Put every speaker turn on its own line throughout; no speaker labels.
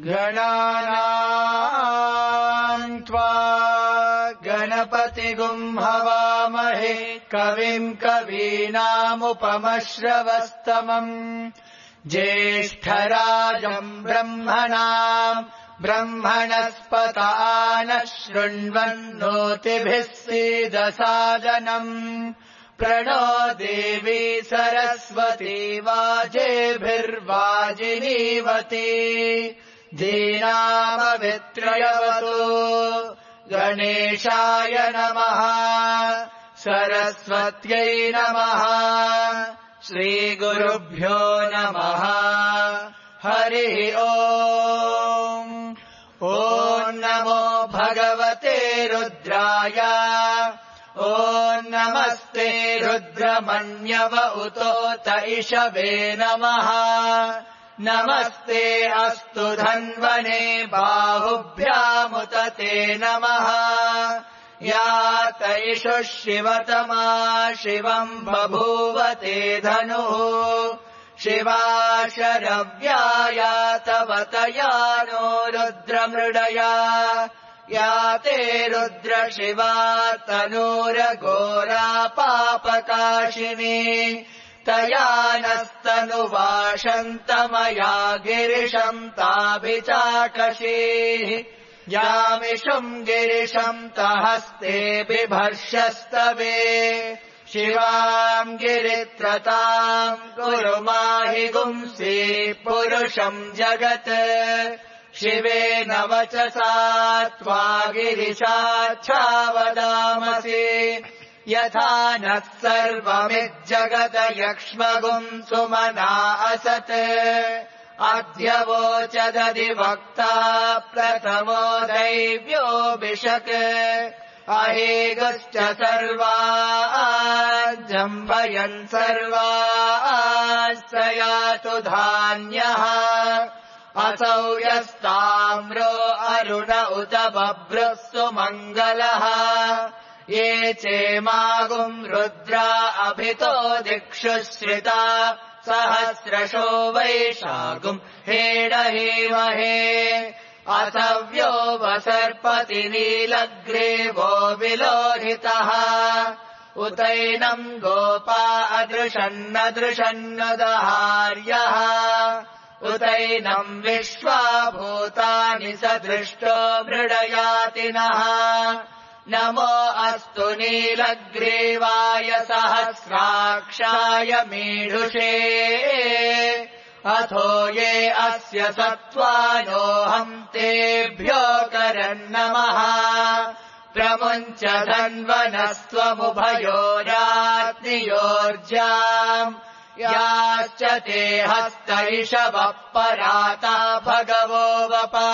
गणानाम् त्वा गणपतिगुम् हवामहे कविम् कवीनामुपमश्रवस्तमम् ज्येष्ठराजम् ब्रह्मणस्पत नः शृण्वन्नोतिभिः सीदसादनम् प्रणो देवी सरस्वती वाजेभिर्वाजिनीवती धीनामवित्रयवतु गणेशाय नमः सरस्वत्यै नमः श्रीगुरुभ्यो नमः हरिः ओम् ॐ नमो भगवते रुद्राय ॐ नमस्ते रुद्रमन्यव उतोत इषवे नमः नमस्ते अस्तु धन्वने बाहुभ्यामुत ते नमः या तैषु शिवतमा शिवम् बभूव ते धनुः शिवा शरव्या तव तया नो रुद्रमृडया या ते रुद्र शिवा तनूरघोरा पापकाशिनी तया नस्तनुवाशन्तमया गिरिशम् ताभिचाकशीः यामिषुम् गिरिशम् तहस्ते बिभर्षस्तवे शिवाम् गिरित्रताम् कुरु माहि गुंसि पुरुषम् जगत् शिवेन वचसा त्वा गिरिशाच्छावदामसि यथा नः सर्वमिज्जगत यक्ष्मगुम् सुमना असत् अद्य वोचदधिवक्ता प्रथमो दैव्योऽभिषक् अहेगश्च सर्वाजम्भयन् सर्वाः स यातु धान्यः असौ यस्ताम्रो अरुण उत बभ्रुः सुमङ्गलः ये चेमागुम् रुद्रा अभितो दिक्षु श्रिता सहस्रशो वैशागुम् हेडहीमहे असव्यो वसर्पति नीलग्रीवो विलोहितः उतैनम् गोपा अदृशन्नदृशन्नुदहार्यः उतैनम् विश्वा भूतानि सदृष्टो मृडयातिनः नमो अस्तु नीलग्रीवाय सहस्राक्षाय मीढुषे अथो ये अस्य सत्त्वानोऽहम् तेभ्यो करन्नमः प्रमुञ्च धन्वनस्त्वमुभयोरात्नियोर्जाम् याश्च ते हस्तैषवः पराता भगवो वपा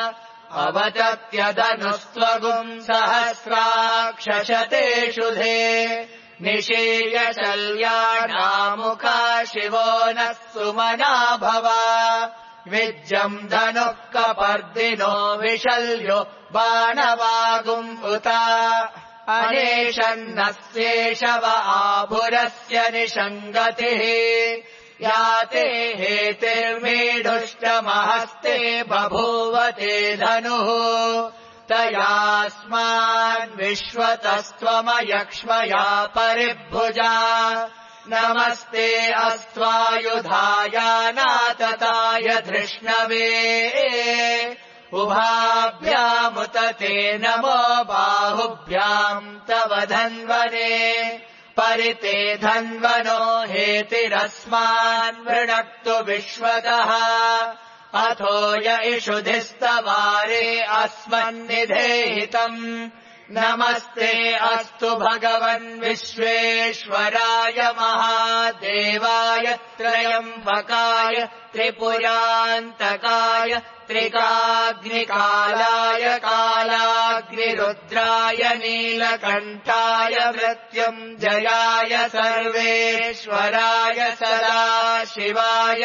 अवतत्यधनुस्त्वगुम् सहस्राक्षशतेषु धे निशीय शल्यानामुखा शिवो नः सुमना भव विज्जम् धनुः कपर्दिनो विशल्यो बाणवागुम् उत अनेशन्नस्येषव आभुरस्य निषङ्गतिः याते हेतिर्मीढुष्टमहस्ते बभूव ते धनुः तयास्मान् विश्वतस्त्वमयक्ष्मया परिभुजा नमस्ते अस्त्वायुधायानातताय धृष्णवे उभाभ्यामुत ते नमो बाहुभ्याम् तव धन्वने परिते धन्वनो हेतिरस्मान् वृणक्तु विश्वतः अथो य इषुधिस्तवारे अस्मन्निधेहितम् नमस्ते अस्तु भगवन् विश्वेश्वराय महादेवाय त्रयम्बकाय त्रिपुरान्तकाय त्रिकाग्निकालाय कालाग्निरुद्राय नीलकण्ठाय मृत्युञ्जयाय सर्वेश्वराय सदाशिवाय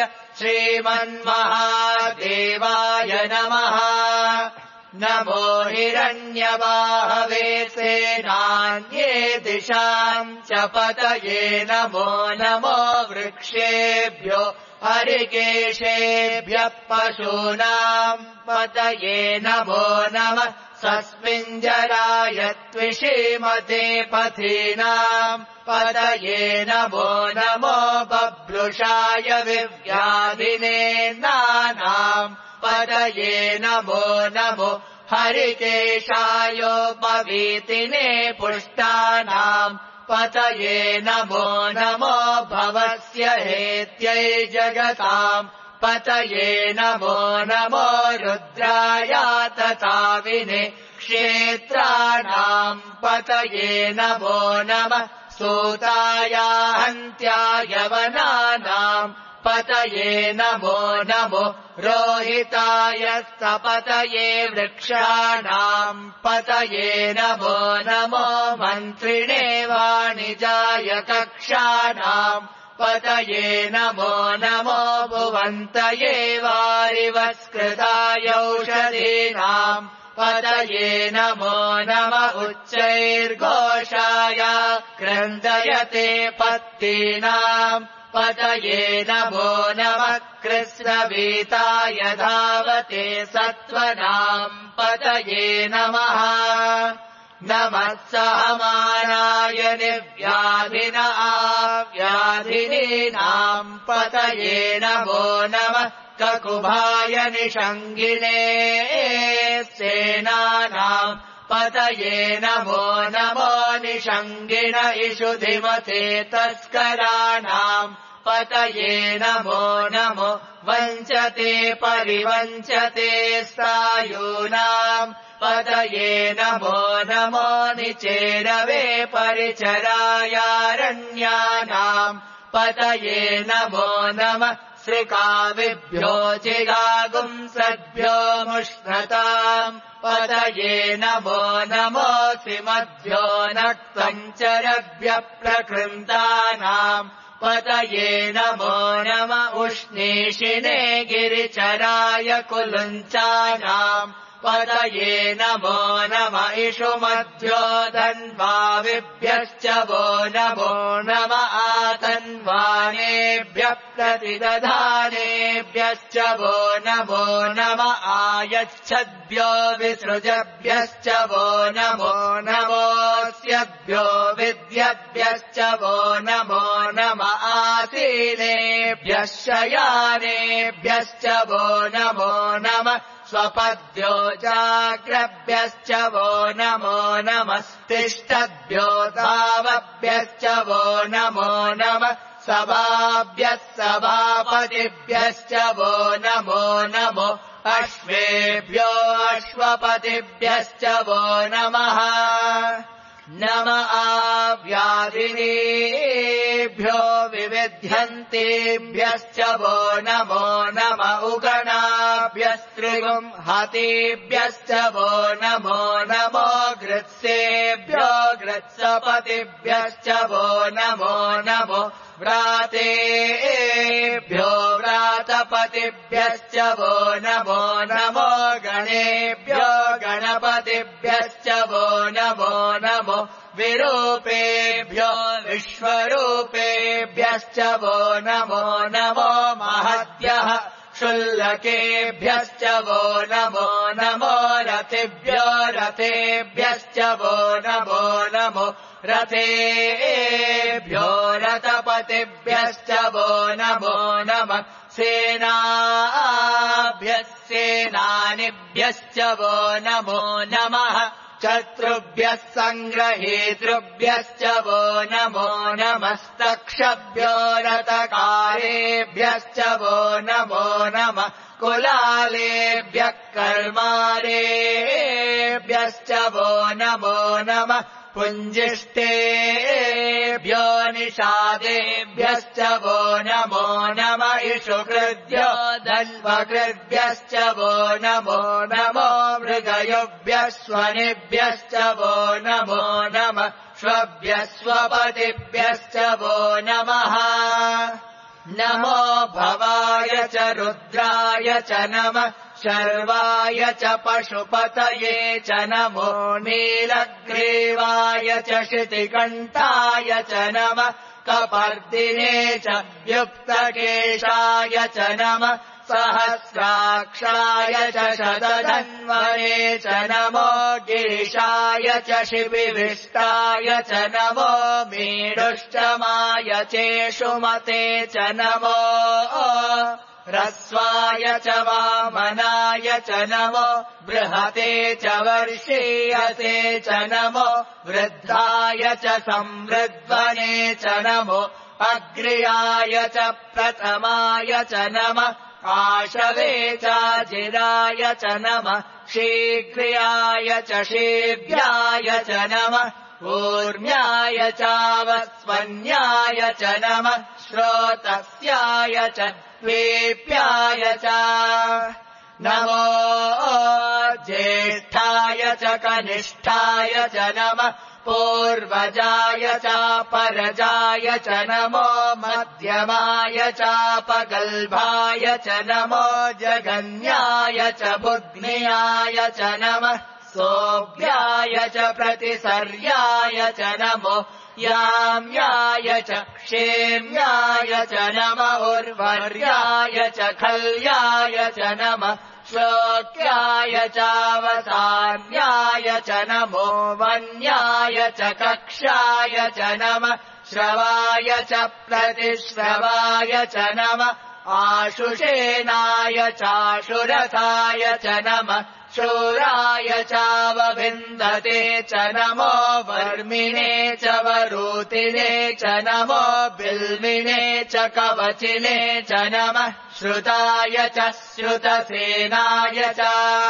श्रीमन्महादेवाय नमः नमो हिरण्यवाहवे सेनान्ये दिशाम् च पतये नमो नमो वृक्षेभ्यो हरिकेशेभ्यः पशूनाम् पतये नमो नमः सस्मिञ्जराय त्विषीमते पथीनाम् पतये नमो नमो बभ्रुषाय विव्याधिने नानाम् पतये नमो नमो हरिकेशायोपवीतिने पुष्टानाम् पतये नमो नमो भवस्य हेत्यै जगताम् पतये नमो नमो रुद्राय तथाविने क्षेत्राणाम् पतये नमो नमः सूताय हन्त्याय वनानाम् पतये नमो नमो रोहिताय सपतये वृक्षाणाम् पतये नमो नमो मन्त्रिणे वाणिजाय कक्षाणाम् पतये नमो नमो भुवन्तये वारिवस्कृताय औषधीनाम् पतये नमो नम उच्चैर्घोषाय क्रन्दयते पत्तीनाम् पतये नमो नमः कृष्णवीताय धावते सत्त्वनाम् पतये नमः नमः सहमानाय निर्व्याधिन आव्याधिनीनाम् पतये नमो नमः ककुभाय निषङ्गिने सेनानाम् पतये नमो नमो निषङ्गिन इषुधिमते तस्कराणाम् पतये नमो नमो वञ्चते परिवञ्चते स्थायूनाम् पतये नमो नमो निचेरवे परिचरायारण्यानाम् पतये नमो नमः श्रिकाविभ्यो जिगागुंसद्भ्यो मुष्णताम् पतये नमो नमोऽसिमद्भ्यो नक्तञ्चरभ्यः प्रकृन्तानाम् पतये नमो नम उष्णीषिणे गिरिचराय कुलुञ्चानाम् पतये नमो नम इषुमध्यो धन्वाविभ्यश्च वो नमो नम आतन्वानेभ्यः प्रतिदधानेभ्यश्च वो नमो नम आयच्छद्भ्यो विसृजभ्यश्च वो नमो नमोऽस्यभ्यो विद्यभ्यश्च वो नमो नम आसीनेभ्यः शयानेभ्यश्च वो नमो नम स्वपद्भ्यो जाग्रभ्यश्च वो नमो नमस्तिष्ठद्भ्यो धावभ्यश्च वो नमो नमः सभाभ्यः सभापतिभ्यश्च वो नमो नमो अश्वेभ्यो अश्वपतिभ्यश्च वो नमः नम आव्याधिनीभ्यो विविध्यन्तेभ्यश्च वो नमो नम उगणाभ्यस्त्रिगुम् हतेभ्यश्च वो नमो नमो गृत्सेभ्यो गृत्सपतिभ्यश्च वो नमो नमो व्रातेभ्यो व्रातपतिभ्यश्च वो नमो नमो गणेभ्यो गणपतिभ्यश्च वो नमो नमो विरूपेभ्यो विश्वरूपेभ्यश्च वो नमो नमो महद्भ्यः शुल्लकेभ्यश्च वो नमो नमो रथेभ्यो रथेभ्यश्च वो नमो नमो रथेभ्यो रथपतिभ्यश्च वो नमो नमः सेनाभ्यः सेनानिभ्यश्च वो नमो नमः शत्रुभ्यः सङ्ग्रहेतृभ्यश्च वो नमो नमस्तक्षभ्यो रथकारेभ्यश्च वो नमो नमः कुलालेभ्यः कर्मारेभ्यश्च वो नमो नमः पुञ्जिष्टेभ्यो निषादेभ्यश्च वो नमो नम इषुकृद्भ्यो धन्वकृद्भ्यश्च वो नमो नमो मृगयुभ्यः स्वनिभ्यश्च वो नमो नमः श्वभ्यः स्वपतिभ्यश्च वो नमः नमो भवाय च रुद्राय च नमः शर्वाय च पशुपतये च नमो नीलग्रीवाय च शितिकण्ठाय च नमः कपर्दिने च युक्तकेशाय च नमः सहस्राक्षाय च शतधन्वने च नमो गिरिशाय च शिबिविष्टाय च नमो मीडुष्टमाय चेषुमते च नमो ह्रस्वाय च वामनाय च नमो बृहते च वर्षीयसे च नमो वृद्धाय च संवृद्वने च नमो अग्र्याय च प्रथमाय च नमः आशवे चाजिराय च नमः शीघ्र्याय च शीघ्राय च नमः ऊर्म्याय चावस्वन्याय च नमः श्रोतस्याय च द्वीप्याय च नमो ज्येष्ठाय च कनिष्ठाय च नमः पूर्वजाय चापरजाय च नमो मध्यमाय चापगल्भाय च नमो जगन्याय च बुध्न्याय च नमः सोऽभ्याय च प्रतिसर्याय च नमो याम्याय च क्षेम्याय च नमः उर्वर्याय च खल्याय च नमः श्लोक्याय चावसान्याय च नमो वन्याय च कक्षाय च नमः श्रवाय च प्रतिश्रवाय च नमः आशुषेणाय चाशुरथाय च नमः शूराय चावभिन्दते च नमो वर्मिणे च वरूतिने च नमो बिल्मिने च कवचिने च नमः श्रुताय च श्रुतसेनाय च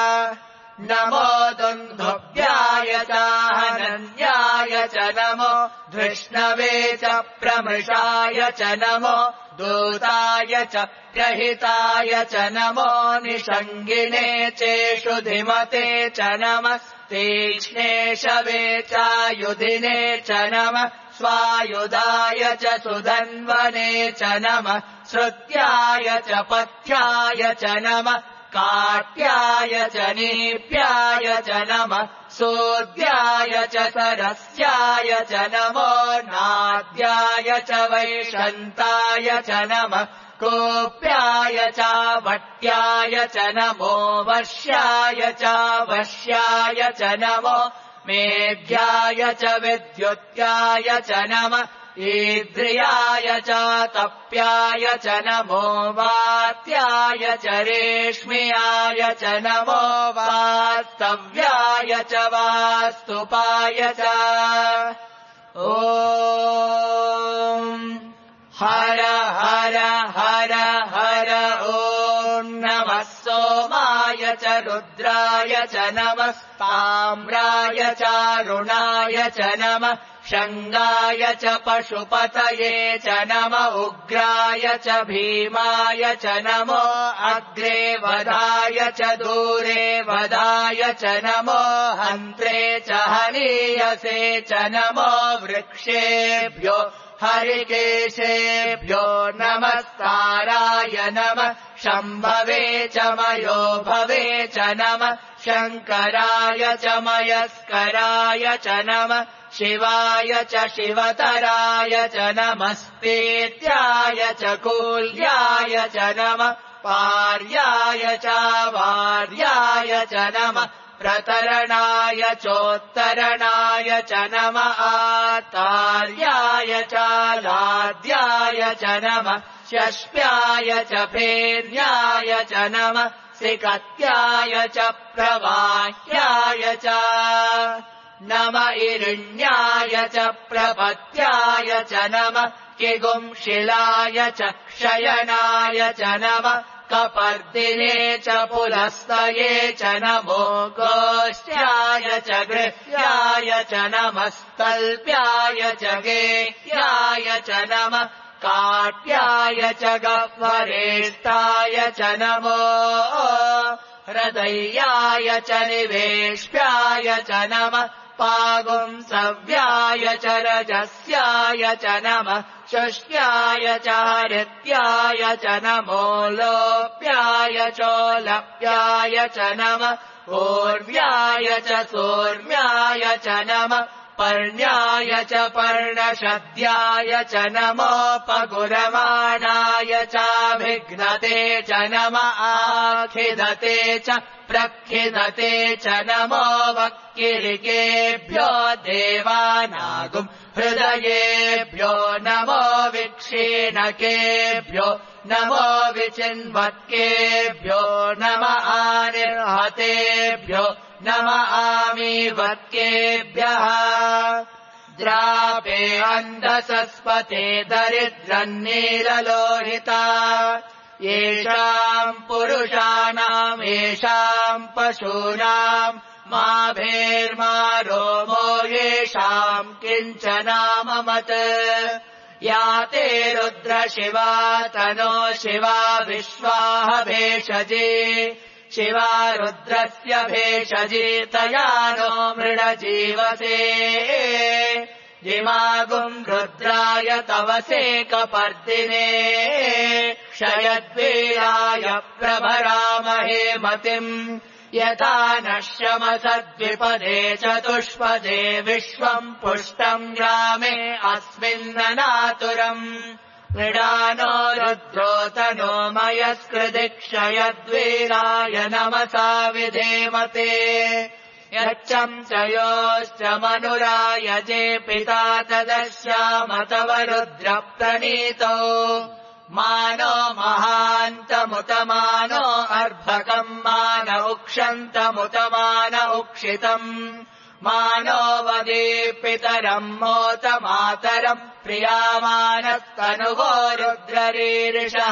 नमो दुन्दुभ्याय चाहनन्याय च नमो धृष्णवे च प्रमृषाय च नमो दूताय च प्रहिताय च नमो निषङ्गिने चेषु धिमते च नमः तीक्ष्णे शवे चायुधिने च नमः स्वायुधाय च सुधन्वने च नमः श्रुत्याय च पथ्याय च नमः काट्याय च नीप्याय च नमः सूद्याय च सरस्याय च नमो नाद्याय च वैशन्ताय च नमः कोप्याय च वट्याय च नमो वश्याय च वश्याय च नमो मेघ्याय च विद्युत्याय च नमः ईद्रियाय च तप्याय च नमो वात्याय च रेश्म्याय च नमो वास्तव्याय च वास्तुपाय च ॐ हर हर हर हर ॐ नमः सोमाय च रुद्राय च नमः ताम्राय चारुणाय च नमः शङ्गाय च पशुपतये च नमः उग्राय च भीमाय च नमो अग्रे वधाय च दूरे वधाय च नमो हन्त्रे च हनीयसे च नमो वृक्षेभ्यो हरिकेशेभ्यो नमस्काराय नमः शम्भवे च मयो भवे च नमः शङ्कराय च मयस्कराय च नमः शिवाय च शिवतराय च नमस्तेत्याय च कूल्याय च नमः पार्याय च वार्याय च नमः प्रतरणाय चोत्तरणाय च नमः आतार्याय च लाद्याय च नमः षष्प्याय च फेर्याय च नमः सिकत्याय च प्रवाह्याय च नम इरिण्याय च प्रपत्याय च नमः किगुंशिलाय च क्षयनाय च नमः कपर्दिने च पुलस्तये च नमो गोष्ठ्याय च गृह्याय च नमस्तल्प्याय च गेह्याय च नमः काट्याय च गह्वरेष्ठाय च नमो हृदयाय च निवेश्याय च नमः पागुंसव्याय च रजस्याय च नमः शुष्याय च हरित्याय च नमो लोप्याय चोलप्याय च नमः ऊर्व्याय च सोर्म्याय च नमः पर्ण्याय च पर्णशद्याय च नमोपगुरमाणाय चाभिघ्नते च नम आखिदते च प्रखिदते च नमो वक्किरिकेभ्यो देवानागुम् हृदयेभ्यो नमो विक्षीणकेभ्यो नमो विचिन्वत्केभ्यो नम आनिर्हतेभ्यो नम आमीवत्केभ्यः द्रापे अन्धसस्पते दरिद्रन्नीललोहिता येषाम् पुरुषाणाम् येषाम् पशूनाम् मा भेर्मा रोमो येषाम् किञ्चनाममत् या ते रुद्र शिवा तनो शिवा विश्वाह भेषजे शिवा रुद्रस्य भेषजे तया नो मृडजीवसे जिमागुम् रुद्राय तवसे कपर्दिने क्षयद्वीराय प्रभरामहे मतिम् यथा नश्यमसद्विपदे चतुष्पदे विश्वम् पुष्टम् ग्रामे अस्मिन्ननातुरम् मृडानो रुद्रोतनो मयस्कृदिक्षयद्वीराय नमसा विधेमते यच्चम् च योश्च मनुरायजे पिता तदस्याम तव रुद्रप्रणीतो मानो महान्तमुतमानो अर्भकम् मान उक्षन्तमुतमान उक्षितम् मानो वदीपितरम् मोत मातरम् प्रियामानस्तनुगो रुद्ररीरिषः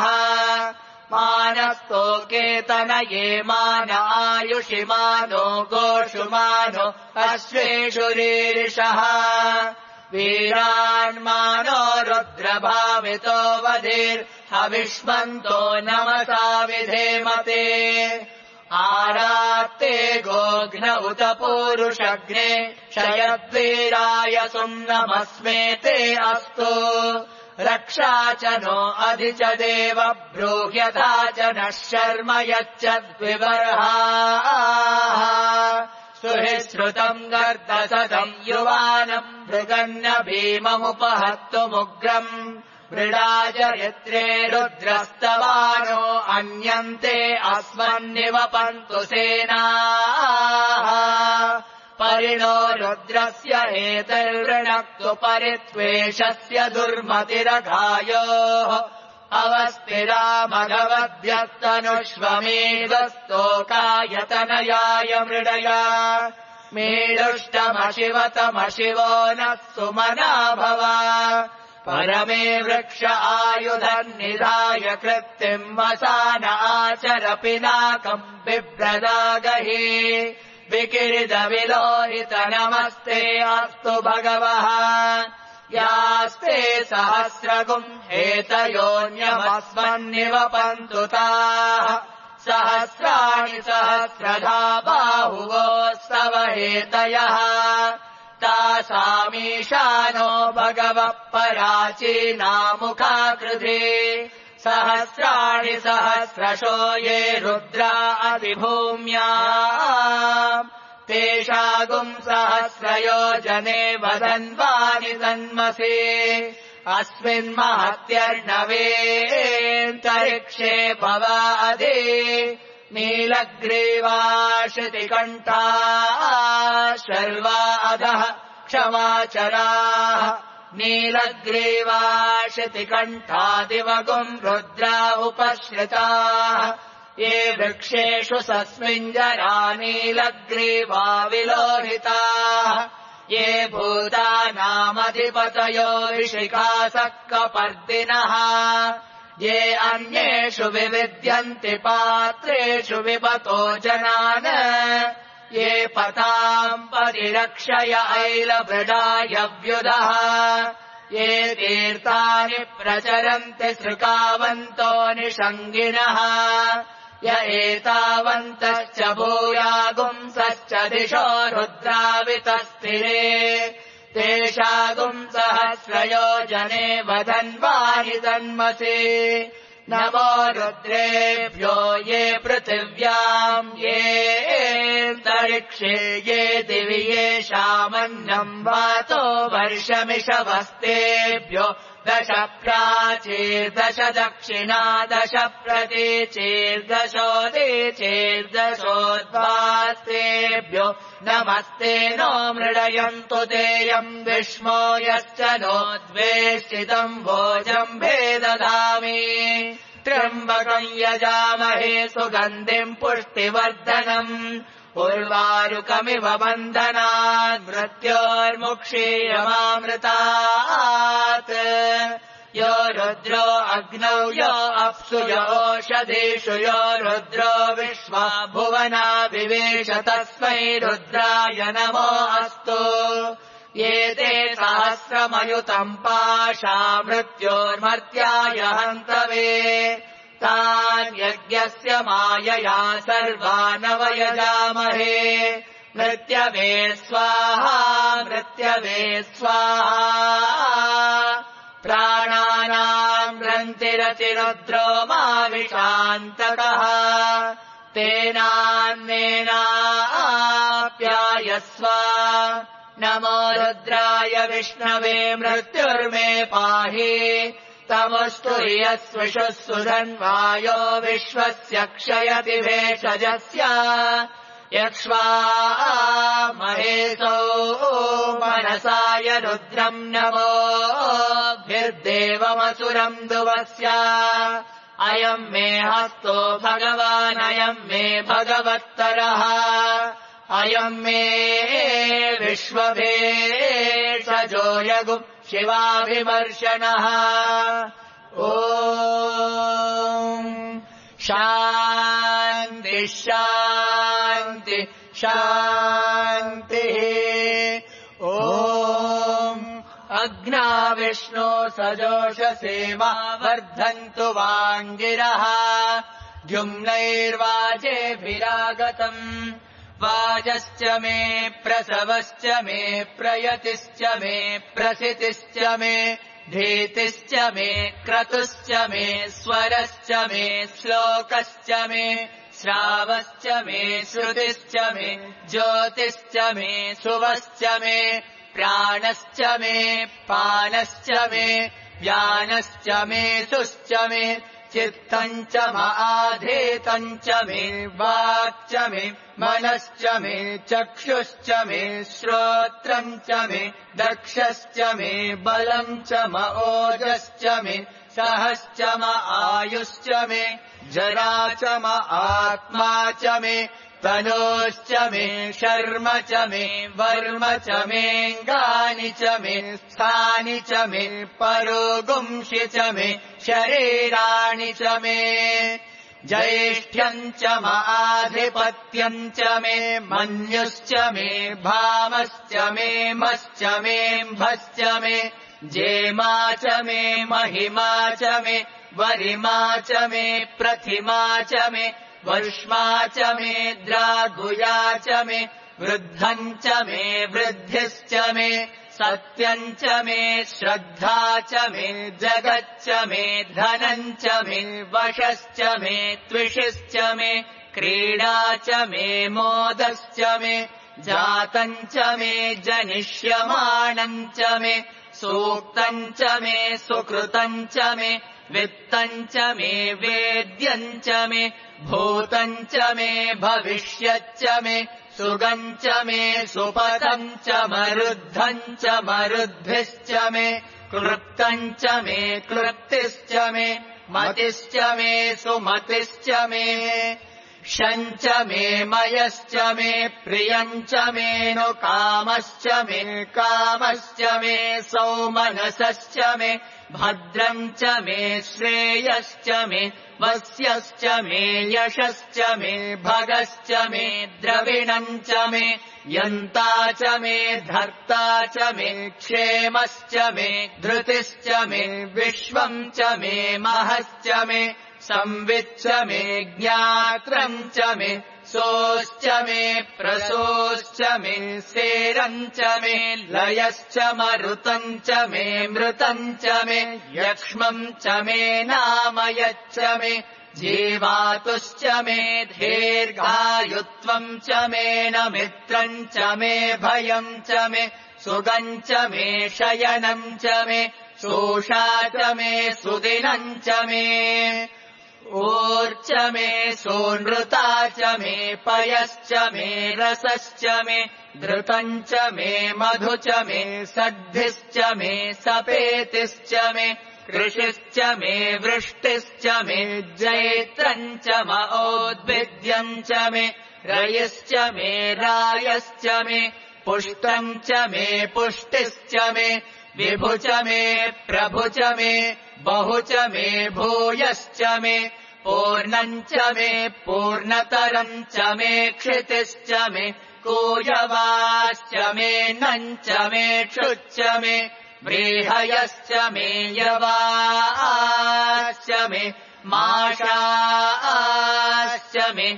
मानस्तोकेतनये मान आयुषि मानो गोषु मानो अश्वेषु रीरिषः वीरान्मानो रुद्रभावितो वधीर्हविष्मन्तो नमसा विधेमते आरात्ते गोघ्न उत पूरुषग्ने क्षयद्वीराय सुम्नमस्मेते अस्तु रक्षा च नो अधि च देव ब्रूह्यथा च नः शर्म यच्चद्विबर्हाः सुहिश्रुतम् गर्दसदम् युवानम् मृगन्न भीममुपहर्तुमुग्रम् मृडाजयत्रे रुद्रस्तवानो अन्यन्ते अस्मन्निवपन्तु सेनाः परिणो रुद्रस्य एतैर्वृणक्तु परित्वेषस्य दुर्मतिरघायोः अवस्थिरा मघवद्भ्यस्तनुष्वमेधस्तोकायतनयाय मृडया मेढुष्टमशिवतमशिवो नः सुमना भव परमे वृक्ष आयुधन्निधाय कृत्तिम् वसान आचर पिनाकम् बिभ्रदागहि विकिरिदविलोहित नमस्ते अस्तु भगवः यास्ते सहस्रगुम् हेतयोऽन्यमस्मन्निवपन्तु ताः सहस्राणि सहस्रधा बाहुवोस्तव हेतयः तासामीशानो भगवः पराचीनामुखाकृधे सहस्राणि सहस्रशो ये रुद्रा अधिभूम्या तेषागुम् सहस्रयोजने वदन्वानि तन्मसे अस्मिन्महत्यर्णवेऽन्तरिक्षे भवादे नीलग्रीवाशितिकण्ठा शर्वा अधः क्षमाचराः नीलग्रीवाशितिकण्ठादिवगुम् रुद्रा उपश्रिताः ये वृक्षेषु सस्मिञ्जरा नीलग्रीवा विलोहिताः ये भूतानामधिपतयो ऋषिकासक्कपर्दिनः ये अन्येषु विविद्यन्ति पात्रेषु विपतो जनान् ये पताम् परिरक्षय ऐलवृडायव्युधः ये तीर्थानि प्रचरन्ति सृकावन्तो निषङ्गिणः य एतावन्तश्च भूयागुंसश्च दिशो रुद्रावितस्थिरे तेषागुम् सहस्रयोजने वदन्वानि तन्मसे नमो रुद्रेभ्यो ये पृथिव्याम् ये तरिक्षे ये दिवि येषामन्नम् वातो वर्षमिषवस्तेभ्यो 10 प्राचीर्दश दक्षिणा 10 प्रतीचीर्दशोदीचीर्दशोद्वास्तेभ्यो नमस्ते नो मृडयन्तु तेयम् विष्मो यश्च नो द्वेष्टितम् भोजम् भेदधामि त्र्यम्बकम् यजामहे सुगन्धिम् पुष्टिवर्धनम् उर्वारुकमिव बन्धनात् मृत्योर्मुक्षीयमामृतात् यो रुद्रो अग्नौ यो अप्सु यो ओषधीषु यो रुद्रो विश्वा भुवना विवेश तस्मै रुद्राय नमो अस्तु ये ते सहस्रमयुतम् पाशा मृत्योर्मर्त्याय हन्तवे तान् यज्ञस्य मायया सर्वानवयजामहे मृत्यवे स्वाहा मृत्यवे स्वाहा प्राणानाम् रन्तिरतिरुद्रो माविशान्तकः तेनान्नेनाप्यायस्व नमो रुद्राय विष्णवे मृत्युर्मे पाहि तमस्तु यस्विषुः सुधन्वायो विश्वस्य क्षयति भेषजस्य यक्ष्वा महेशो मनसाय रुद्रम् नमोभिर्देवमसुरम् दुवस्य अयम् मे हस्तो भगवान् अयम् मे भगवत्तरः अयम् मे विश्वभेषजो यगुः शिवाभिमर्शनः ॐ शान्ति शान्ति शान्तिः ॐ अग्ना विष्णो सजोषसेवा वर्धन्तु वाङ्गिरः द्युम्नैर्वाजेभिरागतम् वाजश्च मे प्रसवश्च मे प्रयतिश्च मे प्रसितिश्च मे धीतिश्च मे क्रतुश्च मे स्वरश्च मे श्लोकश्च मे श्रावश्च मे श्रुतिश्च मे ज्योतिश्च मे सुवश्च मे प्राणश्च मे पानश्च मे व्यानश्च मे सुश्च मे चित्तम् च आधेतम् च मे वाक् च मे मनश्च मे चक्षुश्च मे श्रोत्रम् च मे दक्षश्च मे बलम् च ओजश्च मे सहश्च आयुश्च मे जरा च आत्मा च मे तनोश्च मे शर्म च मे वर्म च मेऽङ्गानि च मे स्थानि च मे परोगुंषि च मे शरीराणि च मे ज्येष्ठ्यम् च आधिपत्यम् च मे मन्युश्च मे भामश्च मे मश्च मेऽम्भश्च मे जेमा च मे महिमा च मे वरिमा च मे प्रथिमा च मे वर्ष्मा च मे द्रागुया च मे वृद्धम् च मे वृद्धिश्च मे सत्यम् च मे श्रद्धा च मे जगच्च मे धनम् च मे वशश्च मे त्विषिश्च मे क्रीडा च मे मोदश्च मे जातम् च मे जनिष्यमाणम् च मे सूक्तम् च मे सुकृतम् च मे वित्तम् च मे वेद्यम् च मे भूतम् च मे भविष्यच्च मे सुगम् च मे सुपथम् च मरुद्धम् च मरुद्भिश्च मे क्लृप्तम् च मे क्लृप्तिश्च मे मतिश्च मे सुमतिश्च मे शम् च मे मयश्च मे प्रियम् च मे नु कामश्च मे कामश्च मे सौमनसश्च मे भद्रम् च मे श्रेयश्च मे वस्यश्च मे यशश्च मे भगश्च मे द्रविणम् च मे यन्ता च मे धर्ता च मे क्षेमश्च मे धृतिश्च मे विश्वम् च मे महश्च मे संविच्च मे ज्ञात्रम् च मे सोश्च मे प्रसोश्च मे सेरम् च मे लयश्च मरुतम् च मे मृतम् च मे यक्ष्मम् च मे नामयच्च मे जीवातुश्च मे दीर्घायुत्वम् च मे न मित्रम् च मे भयम् च मे सुगम् च मे शयनम् च मे सोषा च मे सुदिनम् च मे ऊर्च मे सोनृता च मे पयश्च मे रसश्च मे धृतम् च मे मधु च मे सद्भिश्च मे सपेतिश्च मे कृषिश्च मे वृष्टिश्च मे जैत्रम् च महोद्भिद्यम् च मे रयिश्च मे रायश्च मे पुष्टम् च मे पुष्टिश्च मे विभु च मे प्रभु च मे बहु च मे भूयश्च मे पूर्णम् च मे पूर्णतरम् च मे क्षितिश्च मे कूयवाश्च मे नम् च मे क्षुच्च मे व्रीहयश्च मे यवाश्च मे माषाश्च मे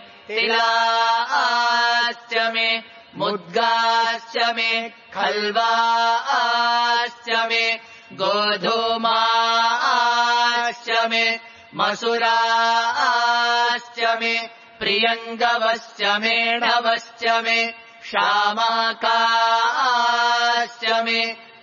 तिलाश्च मे मुद्गाश्च मे खल्वाश्च मे गोधूमाश्च मे मसुराश्च मे प्रियङ्गवश्च मे णवश्च मे शामाकाश्च मे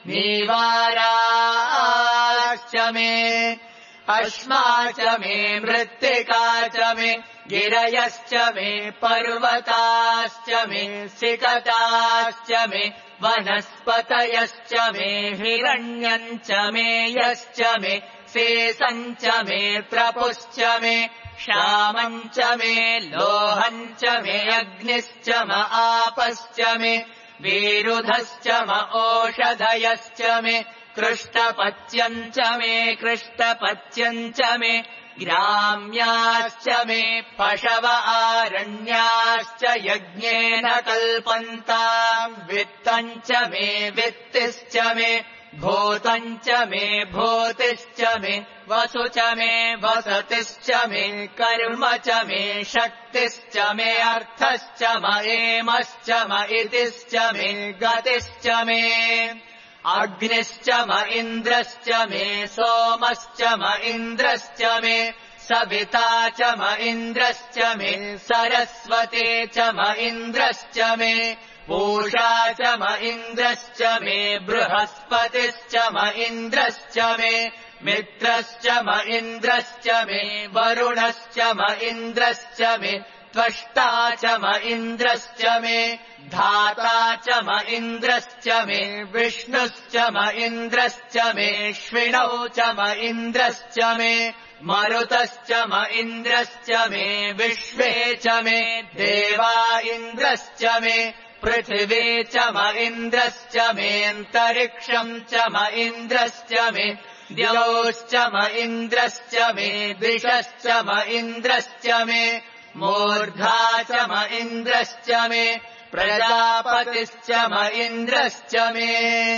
नीवाराश्च मे अश्मा च मे मृत्तिका च मे गिरयश्च मे पर्वताश्च मे सिकताश्च मे वनस्पतयश्च मे हिरण्यम् च मे यश्च मे शेषम् च मे त्रपुश्च मे श्यामम् च मे लोहम् च मे अग्निश्च म आपश्च मे वीरुधश्च म ओषधयश्च मे कृष्टपच्यम् च मे कृष्टपच्यम् च मे ग्राम्याश्च मे पशव आरण्याश्च यज्ञेन कल्पन्ताम् वित्तम् च मे वित्तिश्च मे भूतम् च मे भूतिश्च मे वसु च मे वसतिश्च मे कर्म च मे शक्तिश्च मे अर्थश्च म एमश्च म इतिश्च मे गतिश्च मे अग्निश्च म इन्द्रश्च मे सोमश्च म इन्द्रश्च मे सविता च म इन्द्रश्च मे सरस्वती च म इन्द्रश्च मे पूषा च म इन्द्रश्च मे बृहस्पतिश्च म इन्द्रश्च मे मित्रश्च म इन्द्रश्च मे वरुणश्च म इन्द्रश्च मे त्वष्टा च म इन्द्रश्च मे धाता च म इन्द्रश्च मे विष्णुश्च म इन्द्रश्च मे श्विनौ च म इन्द्रश्च मे मरुतश्च म इन्द्रश्च मे विश्वे च मे देवा इन्द्रश्च मे पृथिवी च म इन्द्रश्च मेऽन्तरिक्षम् च म इन्द्रश्च मे द्यौश्च म इन्द्रश्च मे दिशश्च म इन्द्रश्च मे मूर्धा च म इन्द्रश्च मे प्रजापतिश्च म इन्द्रश्च मे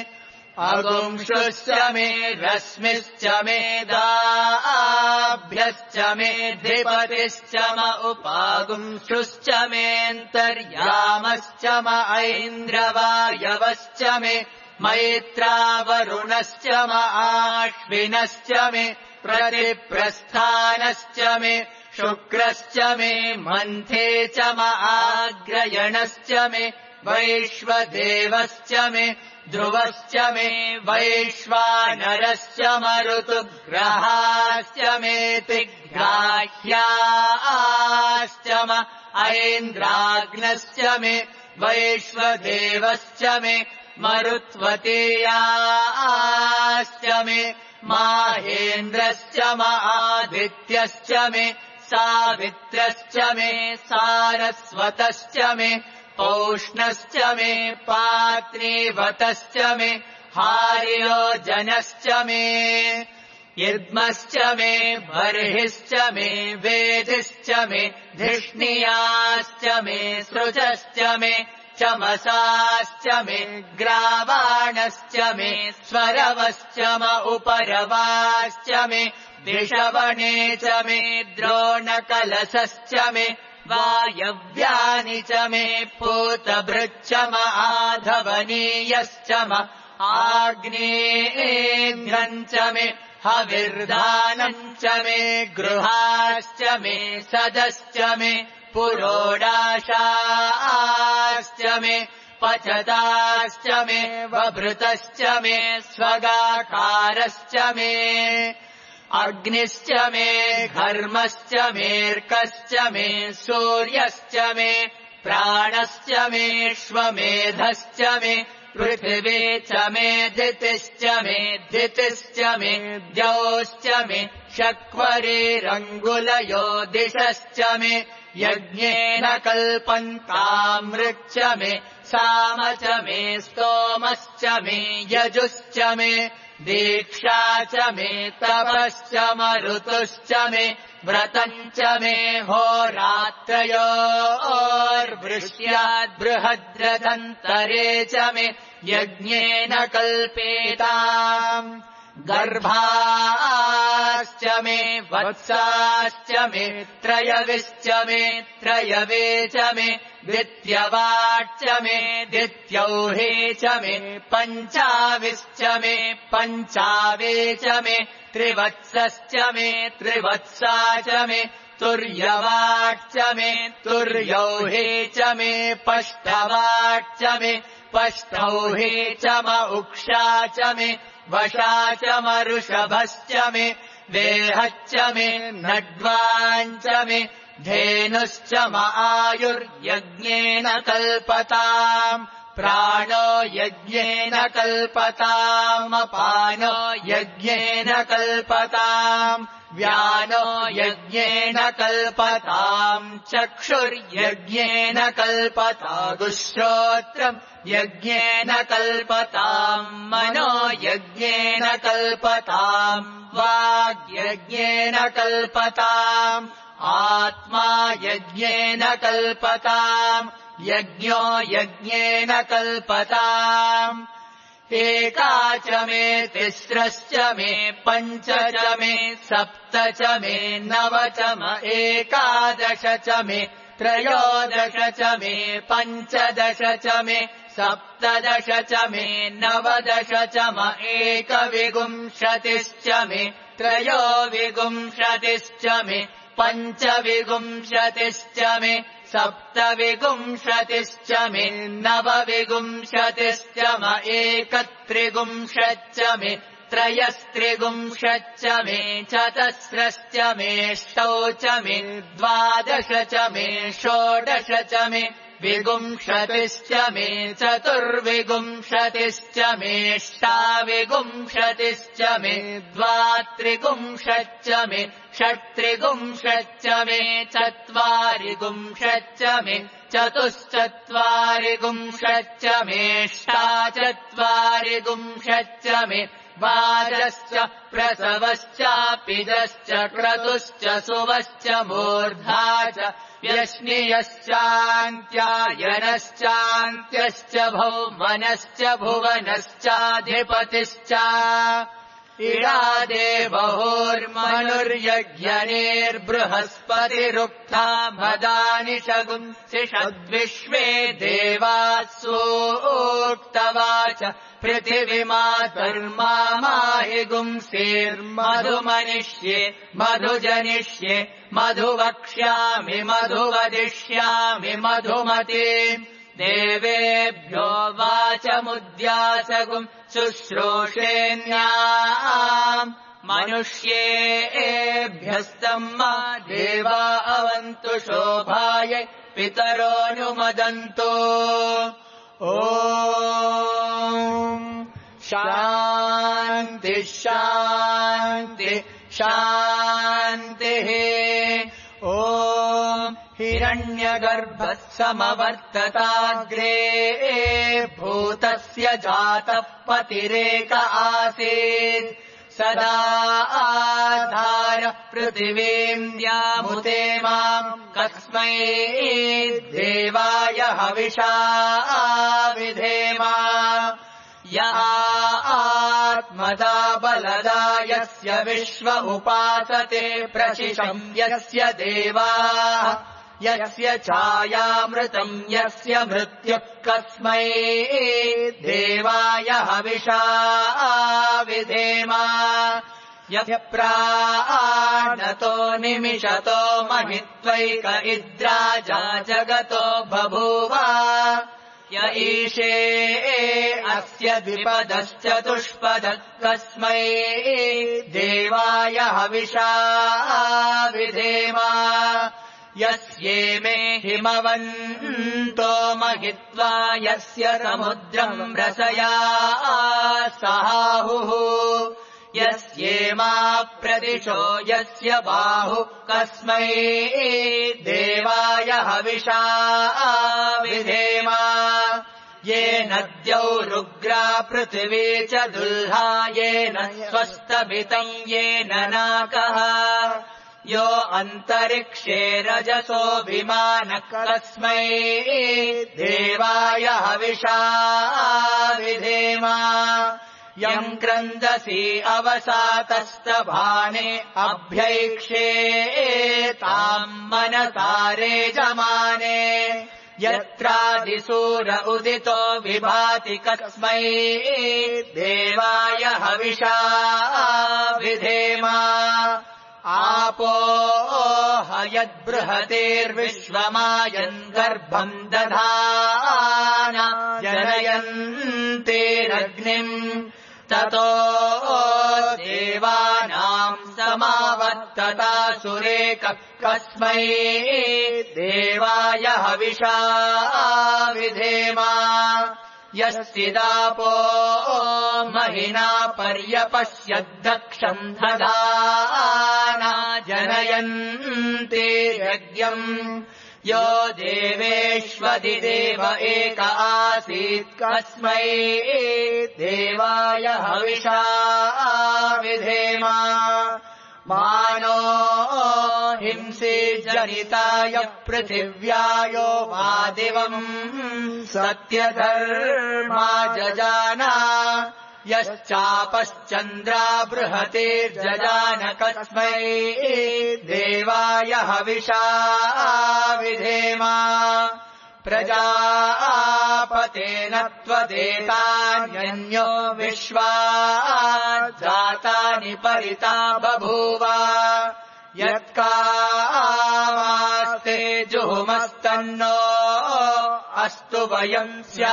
अगुंशुश्च मे रश्मिश्च मे दाभ्यश्च मे धिपतिश्च म उपागुंशुश्च मेऽन्तर्यामश्च म ऐन्द्रवायवश्च मे मैत्रावरुणश्च म आश्विनश्च मे प्रतिप्रस्थानश्च मे शुक्रश्च मे मन्थे च म आग्रयणश्च मे वैश्वदेवश्च मे ध्रुवश्च मे वैश्वानरश्च मरुतुग्रहाश्च मेऽतिग्राह्याश्च म ऐन्द्राग्नश्च मे वैश्वदेवश्च मे मरुत्वतीयाश्च मे माहेन्द्रश्च म आदित्यश्च मे सावित्रश्च मे सारस्वतश्च मे पौष्णश्च मे पात्रीवतश्च मे हार्योजनश्च मे यद्मश्च मे बर्हिश्च मे वेदिश्च मे धिष्णियाश्च मे सृजश्च मे चमसाश्च मे ग्रावाणश्च मे स्वरवश्च म उपरवाश्च मे दिशवणे च मे द्रोणकलशश्च मे वायव्यानि च मे पूतभृच्च आधवनीयश्च आग्नेयेभ्यम् च मे हविर्दानम् च मे गृहाश्च मे सदश्च मे पुरोडाशाश्च मे पचताश्च मे वभृतश्च मे स्वगाकारश्च मे अग्निश्च मे घर्मश्च मेऽर्कश्च मे सूर्यश्च मे प्राणश्च मेष्वमेधश्च मे पृथिवी च मे दितिश्च मे द्यौश्च मे शक्वरेरङ्गुलयो दिशश्च मे यज्ञेन कल्पन्तामृच्च मे साम च मे स्तोमश्च मे यजुश्च मे दीक्षा च मे तपश्च मरुतुश्च मे व्रतम् च मे होरात्रयोर्वृष्ट्याद्बृहद्रथन्तरे च मे यज्ञेन कल्पेताम् गर्भाश्च मे वत्साश्च मे त्रयविश्च मे त्रयवे च मे द्वित्यवाच्च मे द्वित्यौहे च मे पञ्चाविश्च मे पञ्चावे च मे त्रिवत्सश्च मे त्रिवत्सा च मे तुर्यवाच्च मे तुर्यौहे च मे पष्टवाच्च मे पष्टौहे च उक्षा च मे वशा च मरुषभश्च मे देहश्च मे नड्वाञ्च मे धेनुश्च आयुर्यज्ञेन कल्पताम् प्राणो यज्ञेन कल्पताम् अपानो यज्ञेन कल्पताम् व्यानो यज्ञेन कल्पताम् चक्षुर्यज्ञेन कल्पतागुश्रोत्रम् यज्ञेन कल्पताम् मनो यज्ञेन कल्पताम् वाग्यज्ञेन कल्पताम् आत्मा यज्ञेन कल्पताम् यज्ञो यज्ञेन कल्पताम् एका च मे तिस्रश्च मे पञ्च च मे सप्त च मे नव च एकादश च मे त्रयोदश च मे पञ्चदश च मे सप्तदश च मे नवदश च एकविंशतिश्च मे त्रयोविंशतिश्च मे पञ्चविंशतिश्च मे सप्तविंशतिश्च मे नवविंशतिश्च एकत्रिंशच्च मे त्रयस्त्रिंशच्च मे चतस्रश्च मेष्टौ च मे द्वादश च मे षोडश च मे विंशतिश्च मे चतुर्विंशतिश्च मेष्टाविंशतिश्च मे द्वात्रिंशच्च मे षट्त्रिंशच्च मे चत्वारिंशच्च मे चतुश्चत्वारिंशच्च मेष्टाचत्वारिंशच्च मे वाजश्च प्रसवश्चापिदश्च क्रतुश्च सुवश्च मूर्धा च व्यश्नियश्चान्त्यायनश्चान्त्यश्च भौमनश्च भुवनश्चाधिपतिश्च इडादेवहोर्मनुर्यज्ञनेर्बृहस्पतिरुक्था मदानि शगुंसि षद्विश्वे देवासूक्तवाच पृथिवीमातर्माहि गुंसेर्मधुमनिष्ये मधुजनिष्ये मधुवक्ष्यामि मधुवदिष्यामि मधुमते देवेभ्यो वाचमुद्यासगुम् शुश्रूषेण्याम् मनुष्येभ्यस्तम् मा देवा अवन्तु शोभाय पितरोऽनुमदन्तु ॐ शान्ति शान्ति शान्तिः ॐ हिरण्यगर्भः समवर्तताग्रे भूतस्य जातः पतिरेक आसीत् सदा आधार पृथिवीम् द्यामुते माम् कस्मै देवाय हविषा विधेमा य आत्मदा बलदा यस्य विश्व उपासते प्रशिशम् यस्य देवाः यस्य छायामृतम् यस्य मृत्युः कस्मै देवाय हविषा विधेम यः प्राणतो निमिषतो महित्वैक इद्राजा जगतो बभूव य ईशे अस्य द्विपदश्चतुष्पदः कस्मै देवाय हविषा विधेम यस्येमे हिमवन्तो महित्वा यस्य समुद्रम् रसया सहाहुः यस्येमा प्रदिशो यस्य बाहु कस्मै देवाय हविषा विधेम येन द्यौरुग्रा पृथिवी च दुल्हा येन स्वस्तभितम् येन नाकः यो अन्तरिक्षे रजसो विमानः कस्मै देवाय हविषा विधेम यम् क्रन्दसि अवसातस्तभाने अभ्यैक्षे ताम् मनसारे जमाने यत्रादिसूर उदितो विभाति कस्मै देवाय हविषा विधेम आपो हयद्बृहतेर्विश्वमायन् गर्भम् दधाना जनयन्तेरग्निम् ततो देवानाम् समावर्ततासुरेकः कस्मै देवाय हविषा विधेम यस्सिदापो महिना पर्यपश्यद्दक्षम् दधाना जनयन्ते यज्ञम् यो देवेष्वधिदेव एक आसीत् कस्मै देवाय हविषा विधेम मानो हिंसे जनिताय पृथिव्यायो वादिवम् सत्यधर्मा जजाना यश्चापश्चन्द्रा बृहतेर्जजान कस्मै देवाय हविषा विधेम प्रजापतेन त्वदेतान्यन्यो विश्वा जातानि परिता बभूव यत्कामास्ते जुहुमस्तन्नो अस्तु वयम्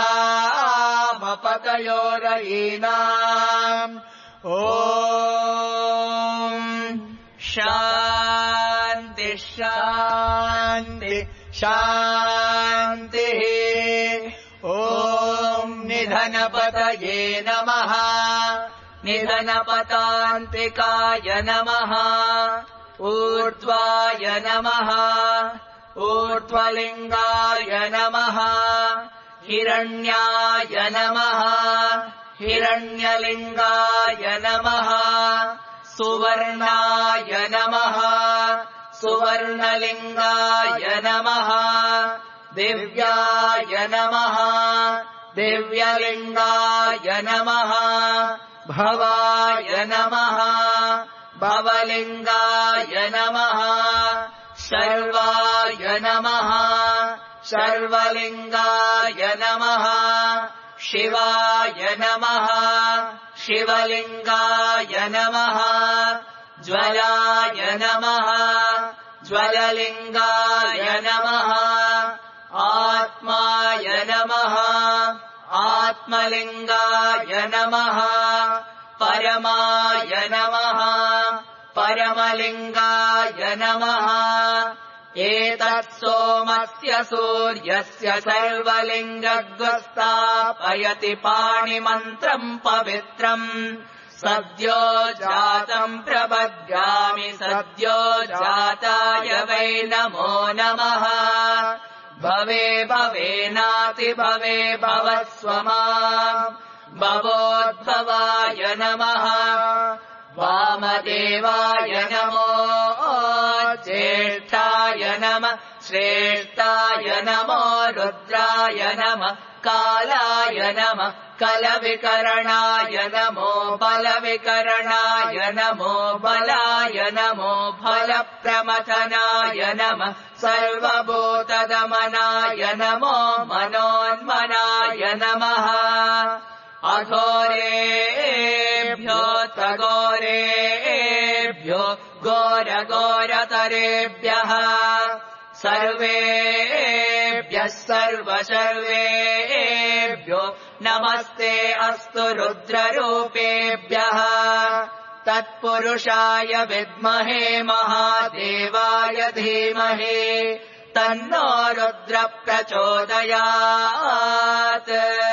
स्यामपतयोरयीनाम् ॐ शान्ति शान्ति शान्तिः ॐ निधनपतये नमः निधनपतान्तिकाय नमः ऊर्ध्वाय नमः ऊर्ध्वलिङ्गाय नमः हिरण्याय नमः हिरण्यलिङ्गाय नमः सुवर्णाय नमः सुवर्णलिङ्गाय नमः दिव्याय नमः दिव्यलिङ्गाय नमः भवाय नमः भवलिङ्गाय नमः शर्वाय नमः शर्वलिङ्गाय नमः शिवाय नमः शिवलिङ्गाय नमः ज्वलाय नमः ज्वललिङ्गाय नमः आत्माय नमः आत्मलिङ्गाय नमः परमाय नमः परमलिङ्गाय नमः एतत् सोमस्य सूर्यस्य सर्वलिङ्गग्रस्तापयति पाणिमन्त्रम् पवित्रम् सद्यो जातम् प्रपद्यामि सद्यो जाताय वै नमो नमः भवे भवेनाति भवे भवस्व माम् भवोद्भवाय नमः वामदेवाय नमो ज्येष्ठाय नमः श्रेष्ठाय नमो रुद्राय नमः कालाय नमः कलविकरणाय नमो बलविकरणाय नमो बलाय नमो फलप्रमथनाय नमः सर्वभूतदमनाय नमो मनोन्मनाय नमः अघोरेभ्यो तघोरेभ्यो घोरघोरतरेभ्यः सर्वेभ्यः सर्वसर्वेभ्यो नमस्ते अस्तु रुद्ररूपेभ्यः तत्पुरुषाय विद्महे महादेवाय धीमहि तन्नो रुद्र प्रचोदयात्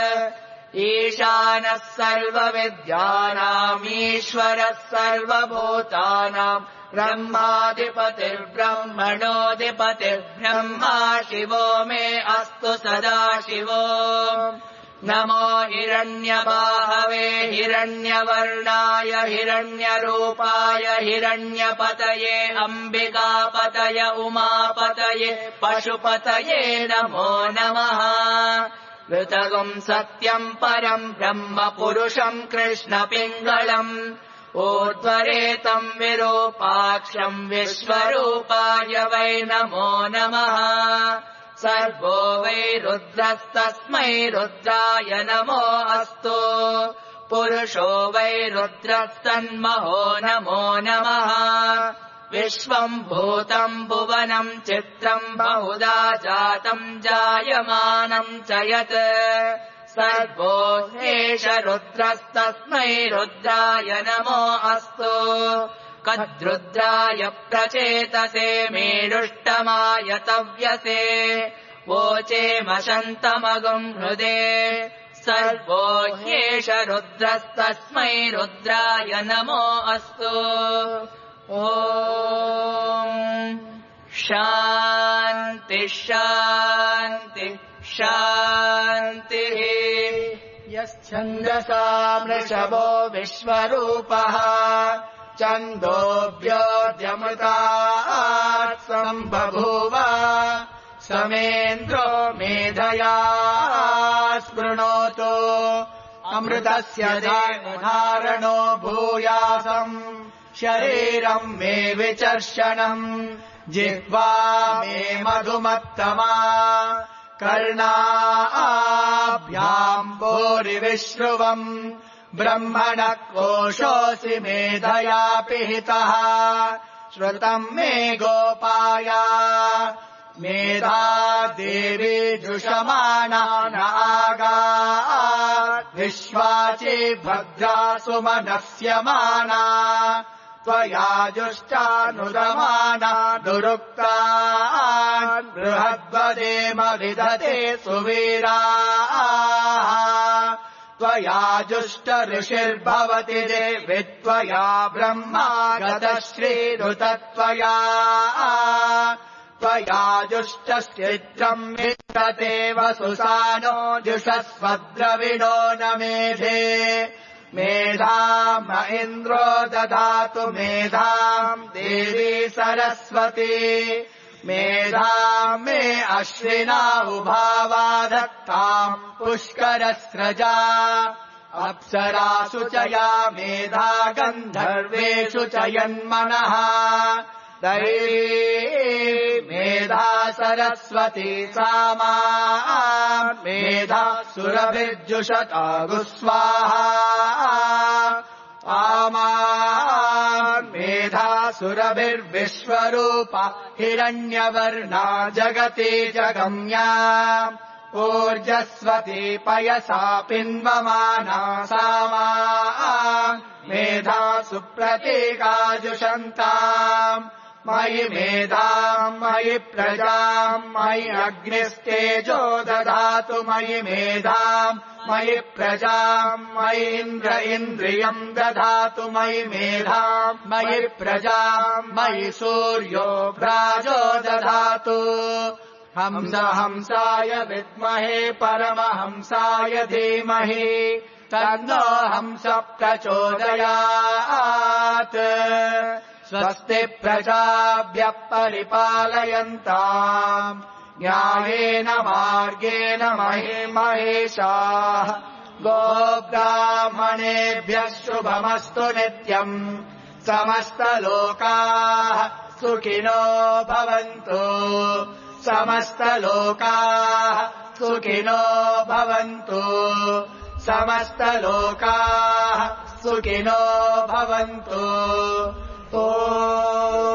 ईशानः सर्वविद्यानाम् ईश्वरः सर्वभूतानाम् ब्रह्माधिपतिर्ब्रह्मणोऽधिपतिर्ब्रह्मा शिवो मे अस्तु सदा शिवो नमो हिरण्यबाहवे हिरण्यवर्णाय हिरण्यरूपाय हिरण्यपतये अम्बिकापतय उमापतये पशुपतये नमो नमः ऋतगुम् सत्यम् परम् ब्रह्म पुरुषम् कृष्णपिङ्गलम् ऊर्ध्वरेतम् विरूपाक्षम् विश्वरूपाय वै नमो नमः सर्वो वै रुद्रस्तस्मै रुद्राय नमो अस्तु पुरुषो वै रुद्रस्तन्महो नमो नमः विश्वम् भूतम् भुवनम् चित्रम् बहुधा जातम् जायमानम् च यत् सर्वो ह्येष रुद्रस्तस्मै रुद्राय नमो अस्तु कद्रुद्राय प्रचेतसे मेरुष्टमाय तव्यसे वोचेमशन्तमगुम् हृदे सर्वो ह्येष रुद्रस्तस्मै रुद्राय नमो अस्तु ॐ शान्ति शान्ति शान्तिः यश्छन्दसा वृषभो विश्वरूपः छन्दोऽभ्योऽद्यमृतात् सम्बभूव समेन्द्रो मेधया स्पृणोतु अमृतस्य धारणो भूयासम् शरीरम् मे विचर्षणम् जिह्वा मे मधुमत्तमा कर्णाभ्याम् भूरिविश्रुवम् ब्रह्मणः कोशोऽसि मेधया पिहितः श्रुतम् मे गोपाय मेधा देवी जुषमाणा नागा विश्वाची भद्रा सुमनस्यमाना त्वया जुष्टानुदमाना दुरुक्तान् बृहद्वदेम विदते सुवीराः त्वया जुष्ट ऋषिर्भवति देवि त्वया ब्रह्मा गतश्रीरुतत्वया त्वया जुष्टश्चित्रम् विदते वसुसानो जुषस्वद्रविणो न मेधे मेधाम् इन्द्रो ददातु मेधाम् देवी सरस्वती मेधाम् मे अश्विना उभावाधत्ताम् पुष्करस्रजा अप्सरासु च या मेधा गन्धर्वेषु च यन्मनः दैवी मेधा सरस्वती सामा मेधा सुरभिर्जुषता गुस्वाहा आमान् मेधा सुरभिर्विश्वरूपा हिरण्यवर्णा जगति जगम्या ऊर्जस्वती पयसा पिन्वमाना सामा मेधा सुप्रतीकाजुषन्ताम् मयि मेधाम् मयि प्रजाम् मयि अग्निस्तेजो ददातु मयि मेधाम् मयि प्रजाम् मयि इन्द्र इन्द्रियम् ददातु मयि मेधाम् मयि प्रजाम् मयि सूर्यो भ्राजो ददातु हंस हंसाय विद्महे परमहंसाय धीमहि तन्नो हंस प्रचोदयात् स्वस्ति प्रजाभ्यः परिपालयन्ताम् न्यायेन मार्गेण महिमहेशाः गोब्राह्मणेभ्यः शुभमस्तु नित्यम् समस्तलोकाः सुखिनो भवन्तु समस्तलोकाः सुखिनो भवन्तु समस्तलोकाः सुखिनो भवन्तु।